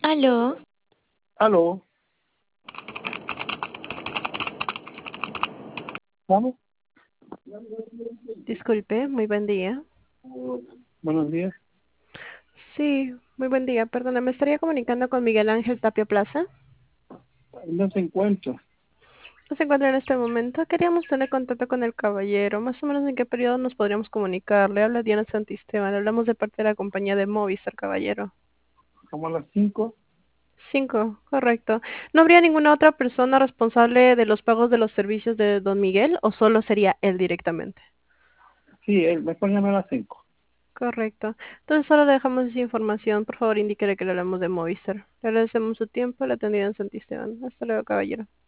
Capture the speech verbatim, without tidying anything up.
Aló, Aló, ¿vamos? disculpe, muy buen día. Buenos días. Sí, muy buen día. Perdona, me estaría comunicando con Miguel Ángel Tapia Plaza. No se encuentra. No se encuentra en este momento. Queríamos tener contacto con el caballero. Más o menos en qué periodo nos podríamos comunicar. Le habla Diana Santisteban. Hablamos de parte de la compañía de Movistar, caballero. Como a las cinco. Cinco, correcto. ¿No habría ninguna otra persona responsable de los pagos de los servicios de don Miguel o solo sería él directamente? Sí, él, me pueden llamar a las cinco. Correcto. Entonces solo le dejamos esa información. Por favor, indíquele que le hablamos de Movistar. Le agradecemos su tiempo. La atendida en Santisteban. Hasta luego, caballero.